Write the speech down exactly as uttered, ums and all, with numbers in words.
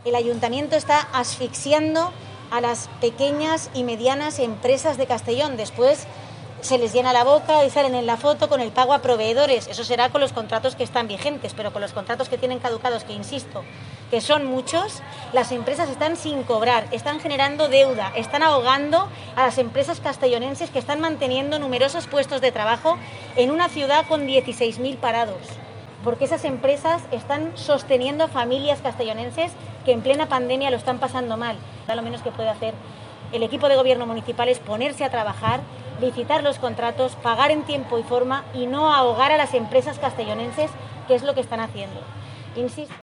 El ayuntamiento está asfixiando a las pequeñas y medianas empresas de Castellón. Después se les llena la boca y salen en la foto con el pago a proveedores. Eso será con los contratos que están vigentes, pero con los contratos que tienen caducados, que insisto, que son muchos, las empresas están sin cobrar, están generando deuda, están ahogando a las empresas castellonenses que están manteniendo numerosos puestos de trabajo en una ciudad con dieciséis mil parados. Porque esas empresas están sosteniendo a familias castellonenses que en plena pandemia lo están pasando mal. Lo menos que puede hacer el equipo de gobierno municipal es ponerse a trabajar, licitar los contratos, pagar en tiempo y forma y no ahogar a las empresas castellonenses, que es lo que están haciendo. Insisto.